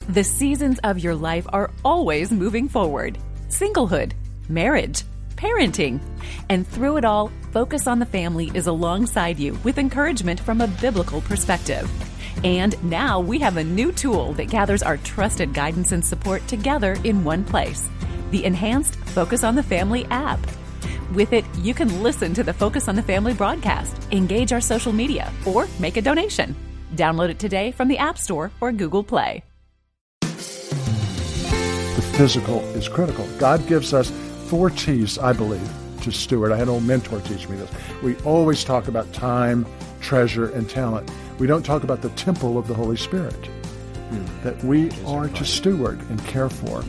The seasons of your life are always moving forward. Singlehood, marriage, parenting. And through it all, Focus on the Family is alongside you with encouragement from a biblical perspective. And now we have a new tool that gathers our trusted guidance and support together in one place, the enhanced Focus on the Family app. With it, you can listen to the Focus on the Family broadcast, engage our social media, or make a donation. Download it today from the App Store or Google Play. The physical is critical. God gives us 4 T's, I believe, to steward. I had an old mentor teach me this. We always talk about time, treasure, and talent. We don't talk about the temple of the Holy Spirit that we are to steward and care for.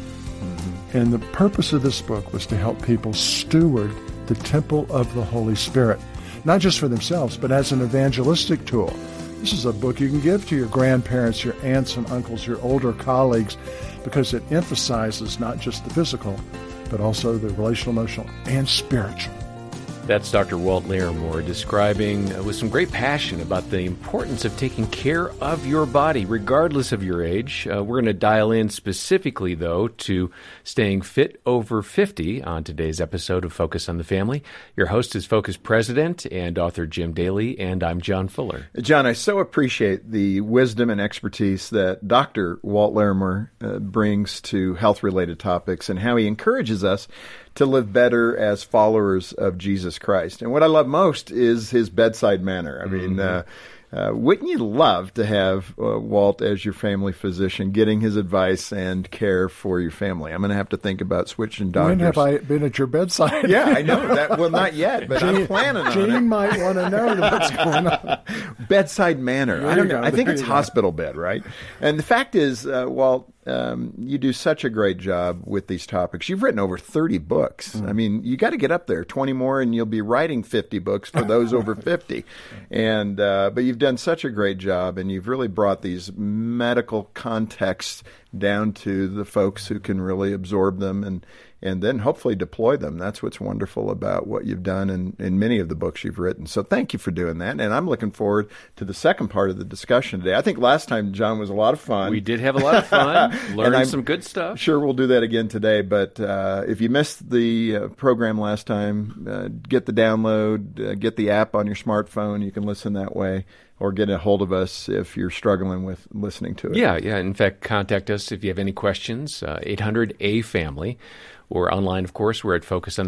And the purpose of this book was to help people steward the temple of the Holy Spirit, not just for themselves, but as an evangelistic tool. This is a book you can give to your grandparents, your aunts and uncles, your older colleagues, because it emphasizes not just the physical, but also the relational, emotional, and spiritual. That's Dr. Walt Larimore describing with some great passion about the importance of taking care of your body, regardless of your age. We're going to dial in specifically, though, to staying fit over 50 on today's episode of Focus on the Family. Your host is Focus President and author Jim Daly, and I'm John Fuller. John, I so appreciate the wisdom and expertise that Dr. Walt Larimore brings to health-related topics and how he encourages us to live better as followers of Jesus Christ. And what I love most is his bedside manner. I mean, wouldn't you love to have Walt as your family physician, getting his advice and care for your family? I'm going to have to think about switching doctors. When have I been at your bedside? Yeah, I know that. Well, not yet, but I'm planning on it. Gene might want to know what's going on. Bedside manner. I don't know. I think it's hospital bed, right? And the fact is, Walt, you do such a great job with these topics. You've written over 30 books. I mean, you got to get up there. 20 more, and you'll be writing 50 books for those over 50. And but you've done such a great job, and you've really brought these medical contexts down to the folks who can really absorb them and then hopefully deploy them. That's what's wonderful about what you've done in many of the books you've written. So thank you for doing that. And I'm looking forward to the second part of the discussion today. I think last time, John, was a lot of fun. We did have a lot of fun. Learned some good stuff. Sure, we'll do that again today. But if you missed the program last time, get the download, get the app on your smartphone. You can listen that way. Or get a hold of us if you're struggling with listening to it. Yeah. In fact, contact us if you have any questions, 800-A-FAMILY. Or online, of course, we're at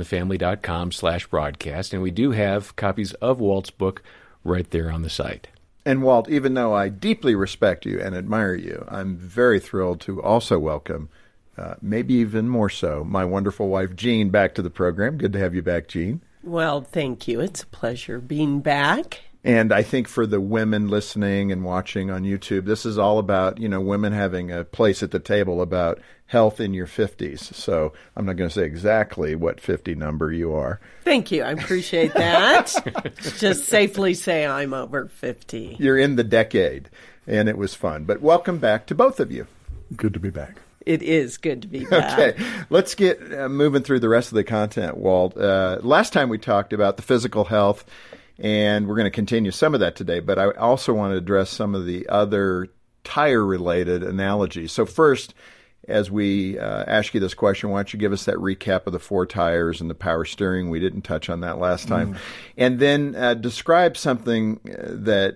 focusonthefamily.com/broadcast. And we do have copies of Walt's book right there on the site. And Walt, even though I deeply respect you and admire you, I'm very thrilled to also welcome, maybe even more so, my wonderful wife, Jean, back to the program. Good to have you back, Jean. Well, thank you. It's a pleasure being back. And I think for the women listening and watching on YouTube, this is all about, women having a place at the table about health in your 50s. So I'm not going to say exactly what 50 number you are. Thank you. I appreciate that. Just safely say I'm over 50. You're in the decade, and it was fun. But welcome back to both of you. Good to be back. It is good to be back. Okay, let's get moving through the rest of the content, Walt. Last time we talked about the physical health, and we're going to continue some of that today, but I also want to address some of the other tire-related analogies. So first, as we ask you this question, why don't you give us that recap of the 4 tires and the power steering? We didn't touch on that last time. And then describe something that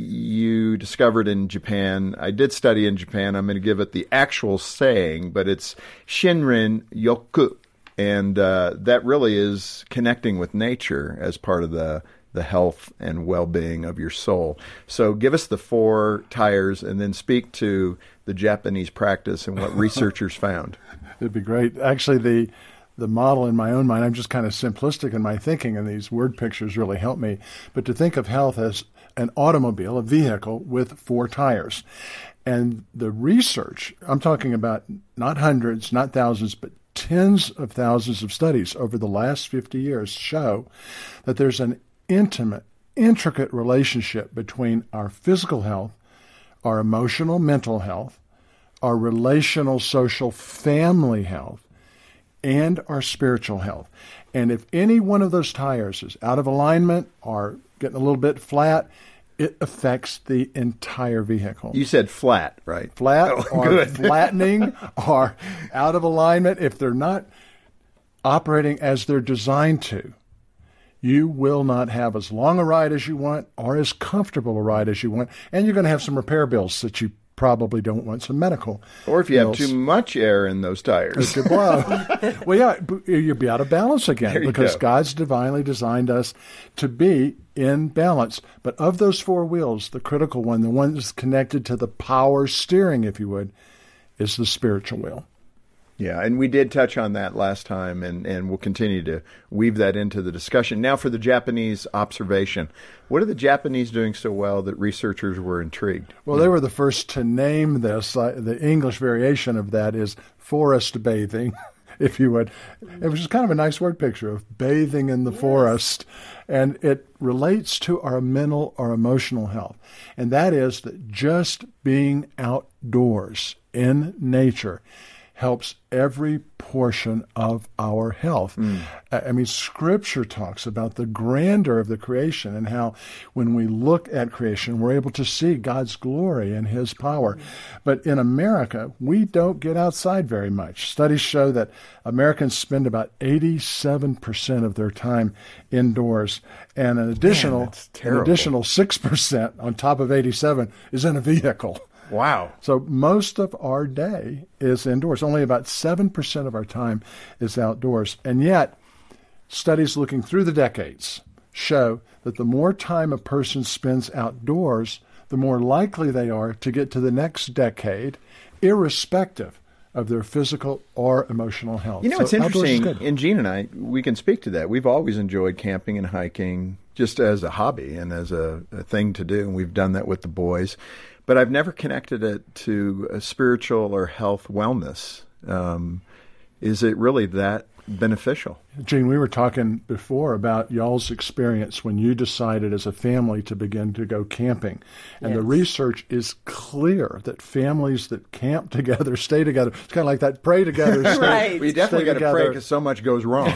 you discovered in Japan. I did study in Japan. I'm going to give it the actual saying, but it's Shinrin Yoku. And that really is connecting with nature as part of the health and well-being of your soul. So give us the 4 tires and then speak to the Japanese practice and what researchers found. It'd be great. Actually, the model in my own mind, I'm just kind of simplistic in my thinking, and these word pictures really help me. But to think of health as an automobile, a vehicle with 4 tires. And the research, I'm talking about not hundreds, not thousands, but tens of thousands of studies over the last 50 years show that there's an intimate, intricate relationship between our physical health, our emotional, mental health, our relational, social, family health, and our spiritual health. And if any one of those tires is out of alignment or getting a little bit flat, it affects the entire vehicle. You said flat, right? Flat or good. flattening or out of alignment, if they're not operating as they're designed to, you will not have as long a ride as you want or as comfortable a ride as you want, and you're going to have some repair bills that you probably don't want, some medical Or if you bills. have too much air in those tires. It could blow. Well, yeah, you'll be out of balance again There you because go. God's divinely designed us to be in balance. But of those four wheels, the critical one, the one that's connected to the power steering, if you would, is the spiritual wheel. Yeah, and we did touch on that last time, and we'll continue to weave that into the discussion. Now for the Japanese observation. What are the Japanese doing so well that researchers were intrigued? Well, they were the first to name this. The English variation of that is forest bathing, if you would. It was just kind of a nice word picture of bathing in the forest. And it relates to our mental or emotional health. And that is that just being outdoors in nature helps every portion of our health. I mean, Scripture talks about the grandeur of the creation and how when we look at creation, we're able to see God's glory and His power. But in America, we don't get outside very much. Studies show that Americans spend about 87% of their time indoors, and an additional, that's terrible. 6% on top of 87 is in a vehicle. Wow. So most of our day is indoors. Only about 7% of our time is outdoors. And yet, studies looking through the decades show that the more time a person spends outdoors, the more likely they are to get to the next decade, irrespective of their physical or emotional health. You know, So it's outdoors is interesting, good. and Gene and I, we can speak to that. We've always enjoyed camping and hiking just as a hobby and as a thing to do, and we've done that with the boys. But I've never connected it to a spiritual or health wellness. Is it really that beneficial? Gene, we were talking before about y'all's experience when you decided as a family to begin to go camping. And the research is clear that families that camp together stay together. It's kind of like that pray together. Right. We definitely stay got to pray together. because so much goes wrong.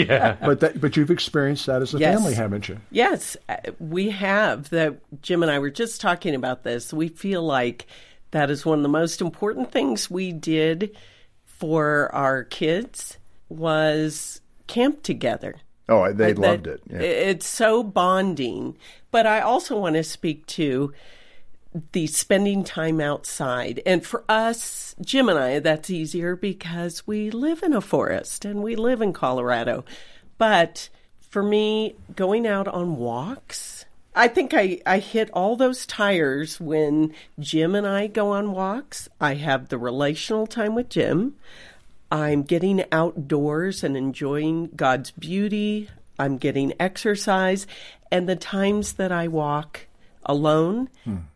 But you've experienced that as a Yes. family, haven't you? Yes, we have. Jim and I were just talking about this. We feel like that is one of the most important things we did for our kids was camp together. Oh, they That- loved it. Yeah. It's so bonding. But I also want to speak to the spending time outside. And for us, Jim and I, that's easier because we live in a forest and we live in Colorado. But for me, going out on walks, I think I hit all those tires when Jim and I go on walks. I have the relational time with Jim. I'm getting outdoors and enjoying God's beauty. I'm getting exercise. And the times that I walk alone,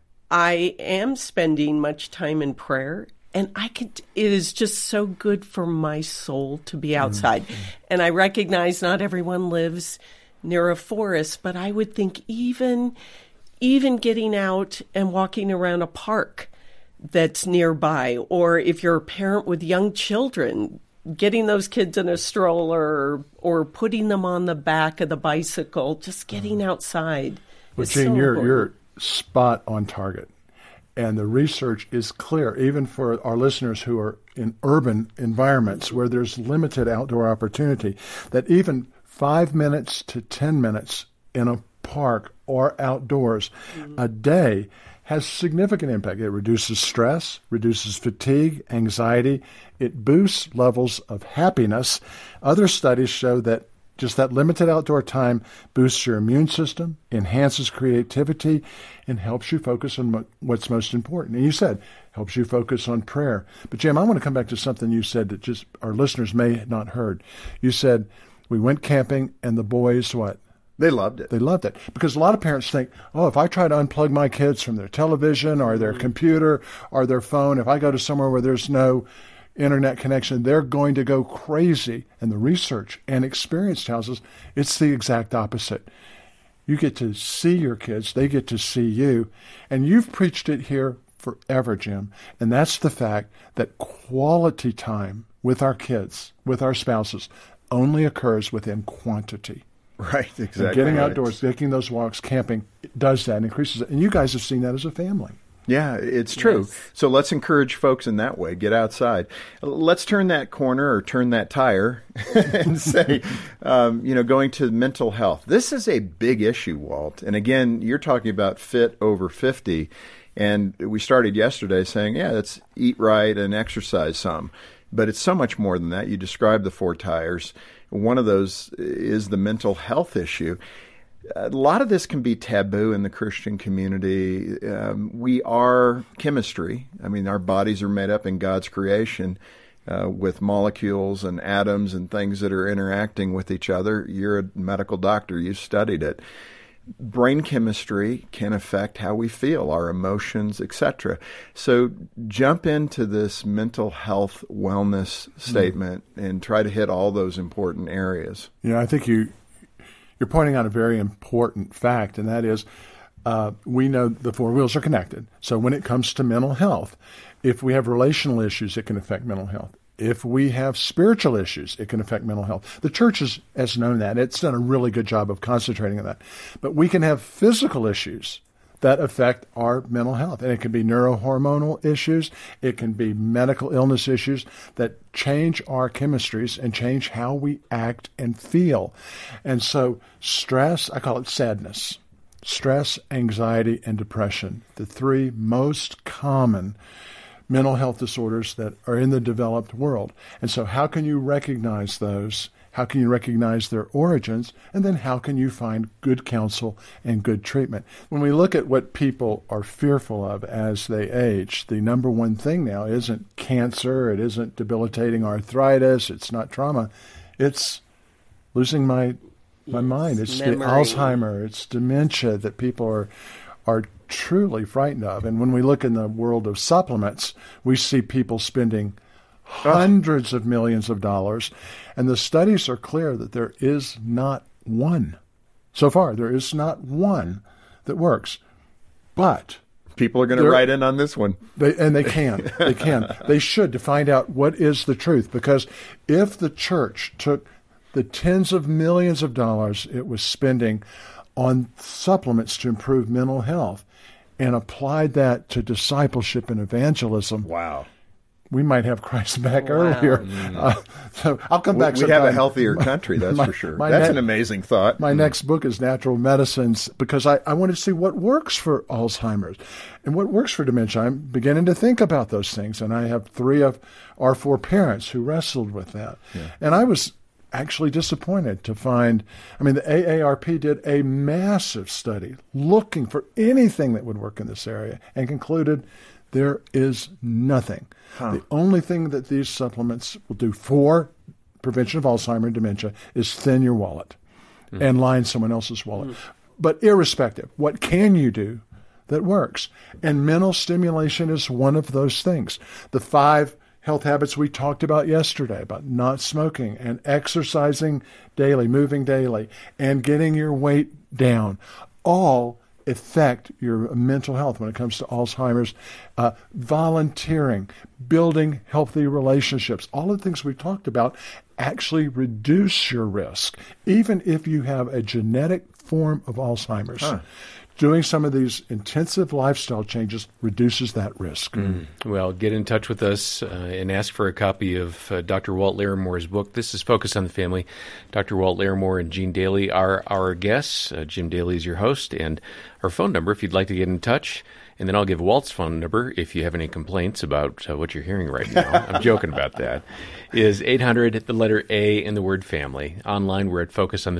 I am spending much time in prayer. And it is just so good for my soul to be outside. And I recognize not everyone lives near a forest, but I would think even getting out and walking around a park that's nearby, or if you're a parent with young children, getting those kids in a stroller or putting them on the back of the bicycle, just getting outside. Well, is Gene, so you're important. spot on target. And the research is clear, even for our listeners who are in urban environments where there's limited outdoor opportunity, that even 5 minutes to 10 minutes in a park or outdoors a day has significant impact. It reduces stress, reduces fatigue, anxiety. It boosts levels of happiness. Other studies show that just that limited outdoor time boosts your immune system, enhances creativity, and helps you focus on what's most important. And you said, helps you focus on prayer. But Jim, I want to come back to something you said that just our listeners may have not heard. You said, we went camping and the boys, what? They loved it. They loved it. Because a lot of parents think, oh, if I try to unplug my kids from their television or their computer or their phone, if I go to somewhere where there's no internet connection, they're going to go crazy. And the research and experience tells us it's the exact opposite. You get to see your kids. They get to see you. And you've preached it here forever, Jim. And that's the fact that quality time with our kids, with our spouses, only occurs within quantity. Right, exactly. And getting outdoors, taking those walks, camping, it does that, increases it. And you guys have seen that as a family. Yeah, it's true. Yes. So let's encourage folks in that way. Get outside. Let's turn that corner or turn that tire and say, going to mental health. This is a big issue, Walt. And again, you're talking about fit over 50. And we started yesterday saying, let's eat right and exercise some. But it's so much more than that. You described the 4 tires. One of those is the mental health issue. A lot of this can be taboo in the Christian community. We are chemistry. I mean, our bodies are made up in God's creation with molecules and atoms and things that are interacting with each other. You're a medical doctor. You've studied it. Brain chemistry can affect how we feel, our emotions, etc. So jump into this mental health wellness statement and try to hit all those important areas. I think you're pointing out a very important fact, and that is we know the 4 wheels are connected. So when it comes to mental health, if we have relational issues, it can affect mental health. If we have spiritual issues, it can affect mental health. The church has known that. It's done a really good job of concentrating on that. But we can have physical issues that affect our mental health. And it can be neurohormonal issues. It can be medical illness issues that change our chemistries and change how we act and feel. And so stress, I call it sadness. Stress, anxiety, and depression, the 3 most common mental health disorders that are in the developed world. And so how can you recognize those? How can you recognize their origins? And then how can you find good counsel and good treatment? When we look at what people are fearful of as they age, the number one thing now isn't cancer, it isn't debilitating arthritis, it's not trauma, it's losing my mind. It's memory. The Alzheimer, it's dementia that people are truly frightened of. And when we look in the world of supplements, we see people spending hundreds of millions of dollars, and the studies are clear that there is not one. So far, there is not one that works. But people are going to write in on this one. They can. They should, to find out what is the truth. Because if the church took the tens of millions of dollars it was spending on supplements to improve mental health and applied that to discipleship and evangelism, wow, we might have Christ back earlier. So I'll come back sometime. We have a healthier country, that's for sure. That's an amazing thought. My next book is Natural Medicines, because I wanted to see what works for Alzheimer's and what works for dementia. I'm beginning to think about those things, and I have 3 of our 4 parents who wrestled with that. Yeah. And I was actually disappointed to find, the AARP did a massive study looking for anything that would work in this area and concluded there is nothing. The only thing that these supplements will do for prevention of Alzheimer's and dementia is thin your wallet and line someone else's wallet. But irrespective, what can you do that works? And mental stimulation is one of those things. The 5 health habits we talked about yesterday, about not smoking and exercising daily, moving daily, and getting your weight down, all affect your mental health when it comes to Alzheimer's. Volunteering, building healthy relationships, all the things we've talked about actually reduce your risk, even if you have a genetic form of Alzheimer's. Doing some of these intensive lifestyle changes reduces that risk. Well, get in touch with us and ask for a copy of Dr. Walt Laramore's book. This is Focus on the Family. Dr. Walt Laramore and Gene Daly are our guests. Jim Daly is your host, and our phone number if you'd like to get in touch. And then I'll give Walt's phone number if you have any complaints about what you're hearing right now. I'm joking about that. Is 800, the letter A, and the word family. Online, we're at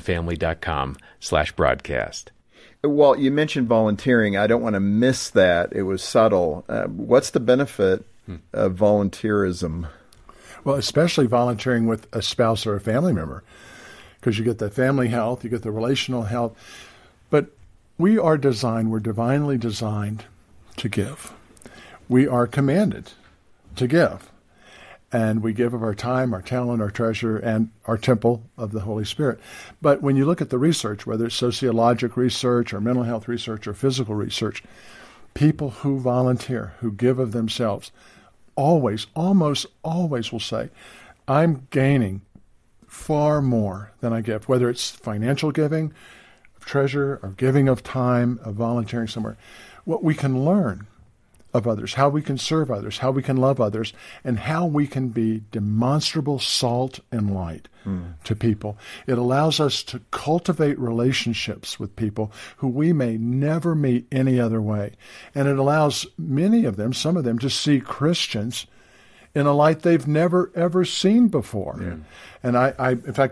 focusonthefamily.com/broadcast. Walt, you mentioned volunteering. I don't want to miss that. It was subtle. What's the benefit of volunteerism? Well, especially volunteering with a spouse or a family member, because you get the family health, you get the relational health. But we're divinely designed to give. We are commanded to give. And we give of our time, our talent, our treasure, and our temple of the Holy Spirit. But when you look at the research, whether it's sociologic research or mental health research or physical research, people who volunteer, who give of themselves, almost always will say, I'm gaining far more than I give, whether it's financial giving, of treasure, or giving of time, of volunteering somewhere. What we can learn of others, how we can serve others, how we can love others, and how we can be demonstrable salt and light to people. It allows us to cultivate relationships with people who we may never meet any other way. And it allows many of them, some of them, to see Christians in a light they've never, ever seen before. Yeah. And I in fact,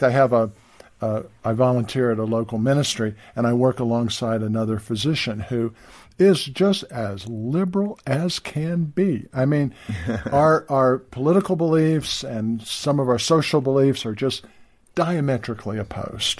I volunteer at a local ministry, and I work alongside another physician who is just as liberal as can be. I mean, our political beliefs and some of our social beliefs are just diametrically opposed.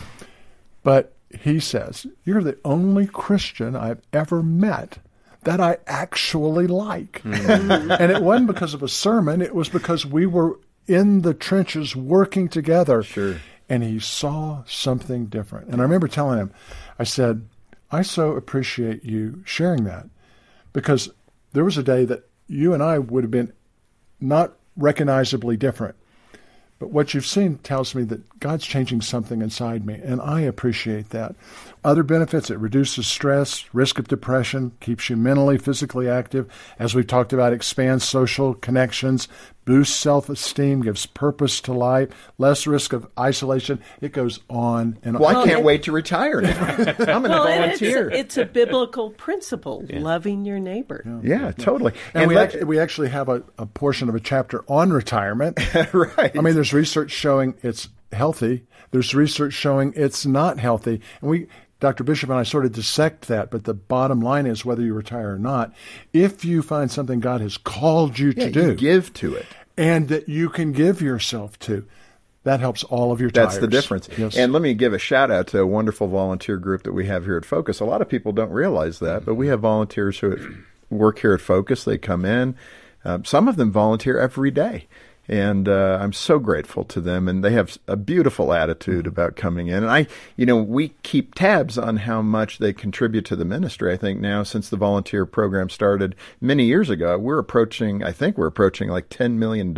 But he says, you're the only Christian I've ever met that I actually like. Mm-hmm. And it wasn't because of a sermon. It was because we were in the trenches working together. Sure. And he saw something different. And I remember telling him, I said, I so appreciate you sharing that, because there was a day that you and I would have been not recognizably different. But what you've seen tells me that God's changing something inside me, and I appreciate that. Other benefits, it reduces stress, risk of depression, keeps you mentally, physically active. As we've talked about, expands social connections, boosts self-esteem, gives purpose to life, less risk of isolation. It goes on and on. Well, I can't wait to retire now. I'm going to volunteer. It's a biblical principle, loving your neighbor. Yeah, totally. And we actually have a portion of a chapter on retirement. Right. I mean, there's research showing it's healthy. There's research showing it's not healthy. And Dr. Bishop and I sort of dissect that, but the bottom line is, whether you retire or not, if you find something God has called you to do, you give to it, and that you can give yourself to, that helps all of your tires. That's the difference. Yes. And let me give a shout out to a wonderful volunteer group that we have here at Focus. A lot of people don't realize that, but we have volunteers who work here at Focus. They come in. Some of them volunteer every day. And I'm so grateful to them, and they have a beautiful attitude about coming in. And we keep tabs on how much they contribute to the ministry. I think now, since the volunteer program started many years ago, we're approaching like $10 million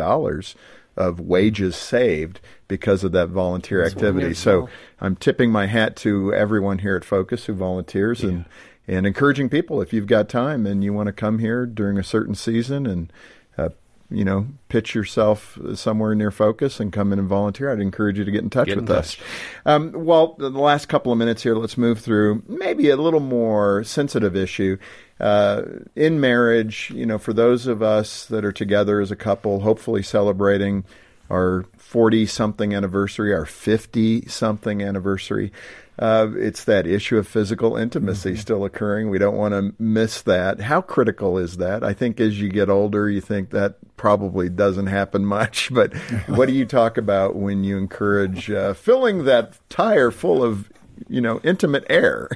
of wages saved because of that volunteer activity. So I'm tipping my hat to everyone here at Focus who volunteers and encouraging people, if you've got time and you want to come here during a certain season and pitch yourself somewhere near Focus and come in and volunteer, I'd encourage you to get in touch with us. Well, the last couple of minutes here, let's move through maybe a little more sensitive issue. In marriage, for those of us that are together as a couple, hopefully celebrating our 40-something anniversary, our 50-something anniversary, it's that issue of physical intimacy still occurring. We don't want to miss that. How critical is that? I think as you get older, you think that probably doesn't happen much. But what do you talk about when you encourage filling that tire full of, intimate air?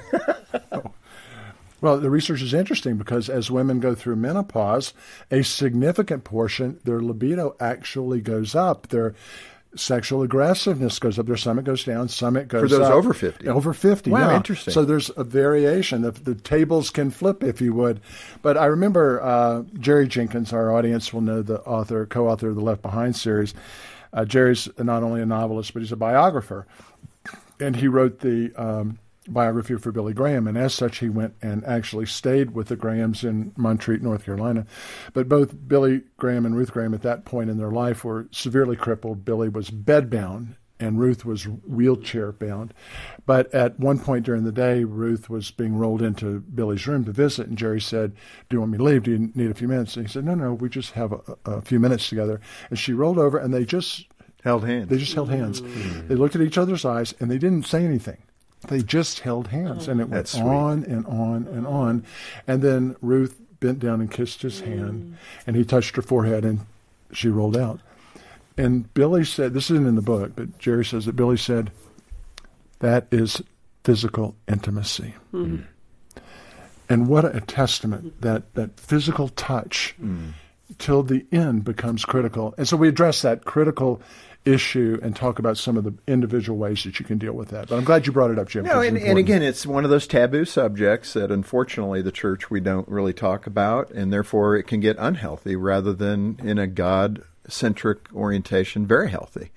Well, the research is interesting because as women go through menopause, a significant portion, their libido actually goes up. Their sexual aggressiveness goes up. Their summit goes down, summit goes up. For those over 50? Over 50, wow, yeah. Interesting. So there's a variation. The tables can flip, if you would. But I remember Jerry Jenkins, our audience will know, the co-author of the Left Behind series. Jerry's not only a novelist, but he's a biographer. And he wrote the biography for Billy Graham, and as such, he went and actually stayed with the Grahams in Montreat, North Carolina. But both Billy Graham and Ruth Graham at that point in their life were severely crippled. Billy was bedbound, and Ruth was wheelchair-bound. But at one point during the day, Ruth was being rolled into Billy's room to visit, and Jerry said, "Do you want me to leave? Do you need a few minutes?" And he said, No, we just have a few minutes together. And she rolled over, and they just held hands. They looked at each other's eyes, and they didn't say anything. They just held hands, and it went on and on and on. And then Ruth bent down and kissed his hand, and he touched her forehead, and she rolled out. And Billy said, this isn't in the book, but Jerry says that Billy said, that is physical intimacy. Mm-hmm. And what a testament that physical touch till the end becomes critical. And so we address that critical issue and talk about some of the individual ways that you can deal with that. But I'm glad you brought it up, Jim. No, and again, it's one of those taboo subjects that unfortunately the church, we don't really talk about, and therefore it can get unhealthy rather than in a God-centric orientation, very healthy.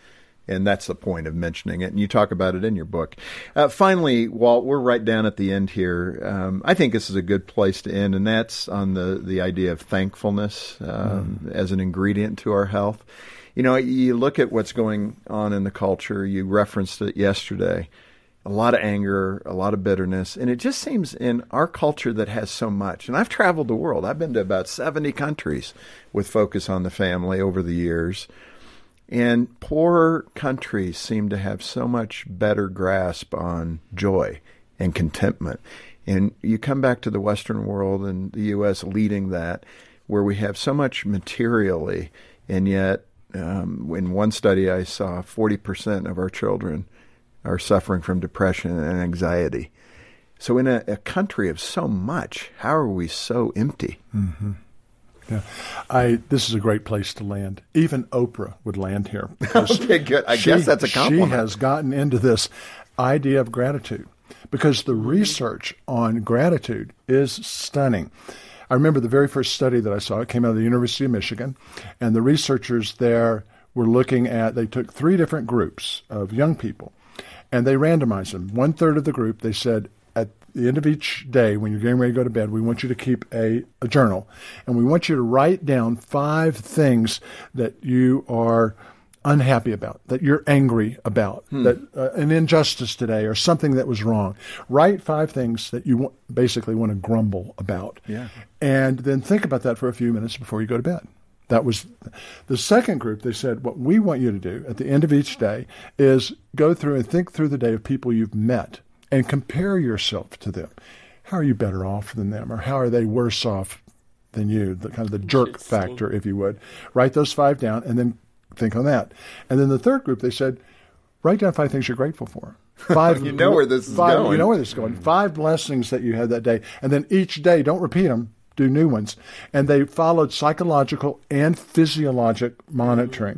And that's the point of mentioning it. And you talk about it in your book. Finally, Walt, we're right down at the end here. I think this is a good place to end, and that's on the idea of thankfulness as an ingredient to our health. You know, you look at what's going on in the culture. You referenced it yesterday. A lot of anger, a lot of bitterness. And it just seems in our culture that has so much. And I've traveled the world. I've been to about 70 countries with Focus on the Family over the years. And poorer countries seem to have so much better grasp on joy and contentment. And you come back to the Western world and the U.S. leading that, where we have so much materially, and yet in one study I saw 40% of our children are suffering from depression and anxiety. So in a country of so much, how are we so empty? Mm-hmm. Yeah, this is a great place to land. Even Oprah would land here. Okay, good. I guess that's a compliment. She has gotten into this idea of gratitude because the research on gratitude is stunning. I remember the very first study that I saw. It came out of the University of Michigan, and the researchers there were looking at, they took 3 different groups of young people, and they randomized them. 1/3 of the group, they said, at the end of each day, when you're getting ready to go to bed, we want you to keep a journal, and we want you to write down 5 things that you are unhappy about, that you're angry about, that an injustice today or something that was wrong. Write 5 things that you basically want to grumble about. Yeah. And then think about that for a few minutes before you go to bed. That was the second group. They said, what we want you to do at the end of each day is go through and think through the day of people you've met and compare yourself to them. How are you better off than them, or how are they worse off than you? The kind of the jerk factor, if you would. Write those 5 down and then think on that. And then the third group, they said, write down 5 things you're grateful for. 5. You know where this is going. You know where this is going. 5 blessings that you had that day. And then each day, don't repeat them, do new ones. And they followed psychological and physiologic monitoring.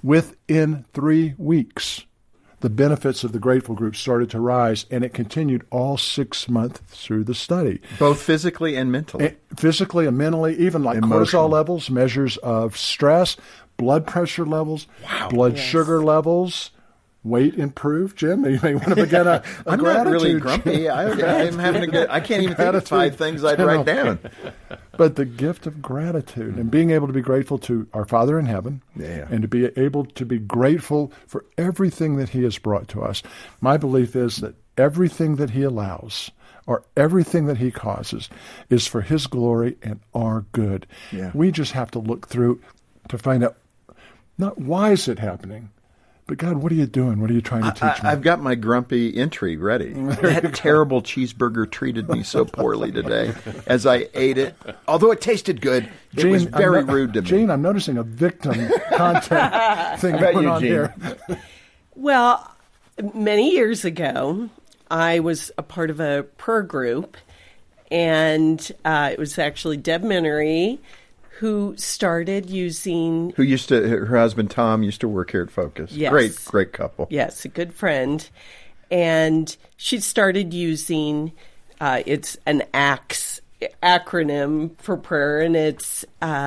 Within 3 weeks, the benefits of the grateful group started to rise, and it continued all 6 months through the study. Both physically and mentally. Physically and mentally, even like cortisol levels, measures of stress, blood pressure levels, blood sugar levels, weight improved. Jim, you may want to begin a I'm gratitude. not really grumpy. I'm having a good. I can't even think of 5 things I'd write down. But the gift of gratitude and being able to be grateful to our Father in heaven, and to be able to be grateful for everything that He has brought to us. My belief is that everything that He allows, or everything that He causes, is for His glory and our good. Yeah. We just have to look through to find out, not why is it happening, but God, what are you doing? What are you trying to teach me? I've got my grumpy entry ready. That terrible cheeseburger treated me so poorly today as I ate it. Although it tasted good, it was very rude to me. Gene, I'm noticing a victim content thing going on here. Well, many years ago, I was a part of a prayer group, and it was actually Deb Minery who started using... Her husband Tom used to work here at Focus. Yes. Great couple. Yes, a good friend. And she started using, it's an ACTS acronym for prayer, and it's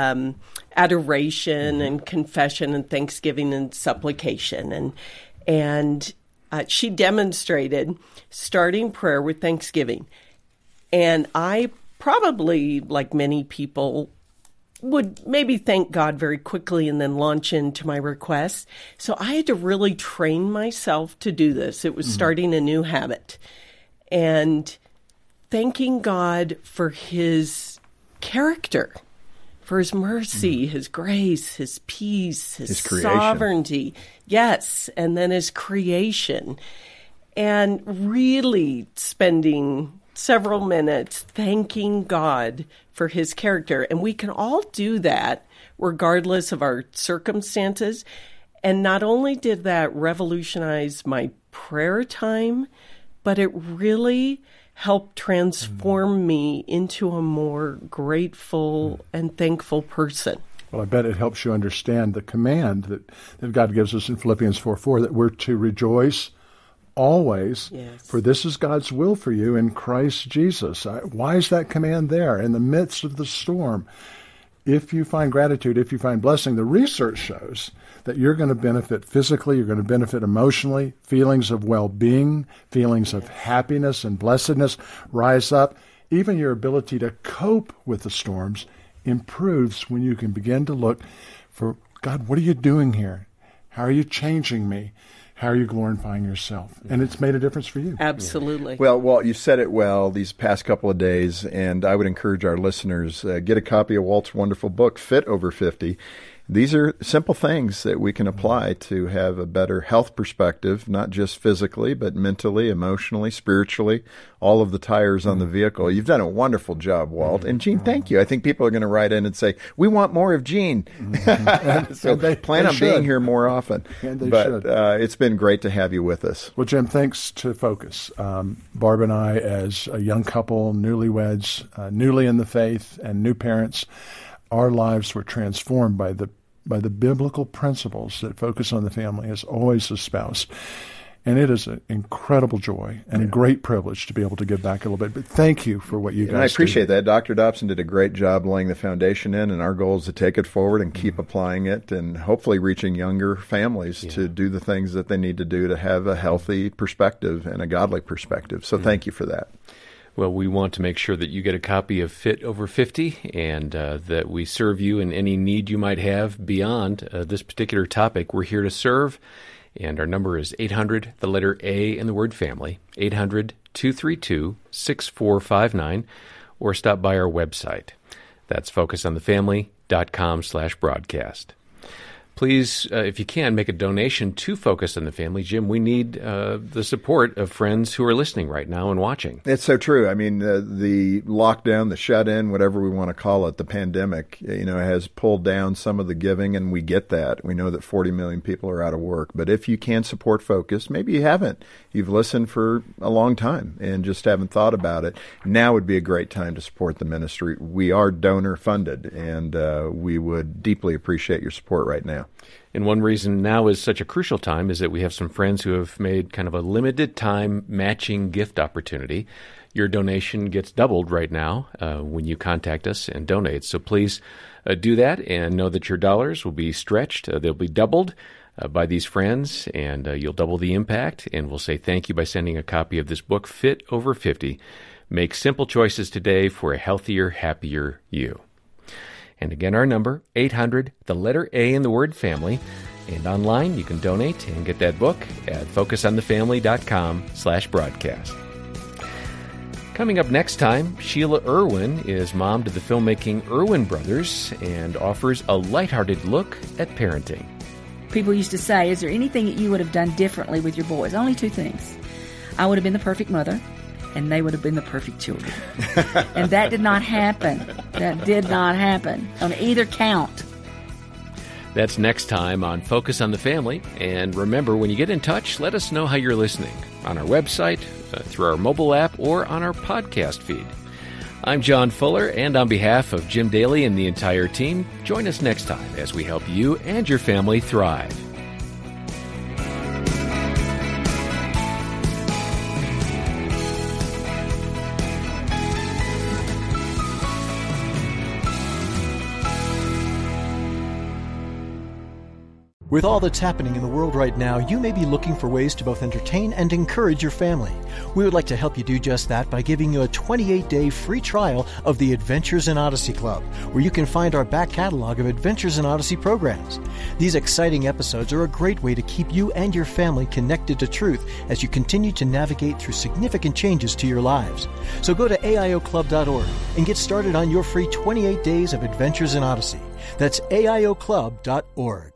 adoration and confession and thanksgiving and supplication. And she demonstrated starting prayer with thanksgiving. And I probably, like many people, would maybe thank God very quickly and then launch into my requests. So I had to really train myself to do this. It was starting a new habit. And thanking God for His character, for His mercy, His grace, His peace, His sovereignty. Yes, and then His creation. And really spending several minutes thanking God for His character. And we can all do that regardless of our circumstances. And not only did that revolutionize my prayer time, but it really helped transform me into a more grateful and thankful person. Well, I bet it helps you understand the command that God gives us in Philippians 4:4, that we're to rejoice always, for this is God's will for you in Christ Jesus. Why is that command there in the midst of the storm? if you find gratitude, if you find blessing, the research shows that you're going to benefit physically, you're going to benefit emotionally, feelings of well-being, feelings of happiness and blessedness rise up. Even your ability to cope with the storms improves when you can begin to look for, God, what are you doing here? How are you changing me? How are you glorifying yourself? And it's made a difference for you. Absolutely. Well, Walt, you said it well these past couple of days, and I would encourage our listeners, get a copy of Walt's wonderful book, Fit Over 50. These are simple things that we can apply to have a better health perspective, not just physically, but mentally, emotionally, spiritually, all of the tires on the vehicle. You've done a wonderful job, Walt. And Gene, thank you. I think people are going to write in and say, we want more of Gene. So they plan on being here more often. And they should. It's been great to have you with us. Well, Jim, thanks to Focus. Barb and I, as a young couple, newlyweds, newly in the faith, and new parents, our lives were transformed by the biblical principles that Focus on the Family has always espoused. And it is an incredible joy and a great privilege to be able to give back a little bit. But thank you for what you guys do. And I appreciate that. Dr. Dobson did a great job laying the foundation in, and our goal is to take it forward and keep applying it and hopefully reaching younger families to do the things that they need to do to have a healthy perspective and a godly perspective. So thank you for that. Well, we want to make sure that you get a copy of Fit Over 50 and that we serve you in any need you might have beyond this particular topic. We're here to serve, and our number is 800, the letter A in the word family, 800-232-6459, or stop by our website. That's focusonthefamily.com/broadcast. Please, if you can, make a donation to Focus on the Family. Jim, we need the support of friends who are listening right now and watching. It's so true. I mean, the lockdown, the shut-in, whatever we want to call it, the pandemic, has pulled down some of the giving, and we get that. We know that 40 million people are out of work. But if you can support Focus, maybe you haven't. You've listened for a long time and just haven't thought about it. Now would be a great time to support the ministry. We are donor-funded, and we would deeply appreciate your support right now. And one reason now is such a crucial time is that we have some friends who have made kind of a limited time matching gift opportunity. Your donation gets doubled right now when you contact us and donate. So please do that and know that your dollars will be stretched. They'll be doubled by these friends, and you'll double the impact. And we'll say thank you by sending a copy of this book, Fit Over 50. Make simple choices today for a healthier, happier you. And again, our number, 800, the letter A in the word family. And online, you can donate and get that book at focusonthefamily.com/broadcast. Coming up next time, Sheila Irwin is mom to the filmmaking Irwin brothers and offers a lighthearted look at parenting. People used to say, is there anything that you would have done differently with your boys? Only two things. I would have been the perfect mother, and they would have been the perfect children. And that did not happen. That did not happen on either count. That's next time on Focus on the Family. And remember, when you get in touch, let us know how you're listening on our website, through our mobile app, or on our podcast feed. I'm John Fuller, and on behalf of Jim Daly and the entire team, join us next time as we help you and your family thrive. With all that's happening in the world right now, you may be looking for ways to both entertain and encourage your family. We would like to help you do just that by giving you a 28-day free trial of the Adventures in Odyssey Club, where you can find our back catalog of Adventures in Odyssey programs. These exciting episodes are a great way to keep you and your family connected to truth as you continue to navigate through significant changes to your lives. So go to aioclub.org and get started on your free 28 days of Adventures in Odyssey. That's aioclub.org.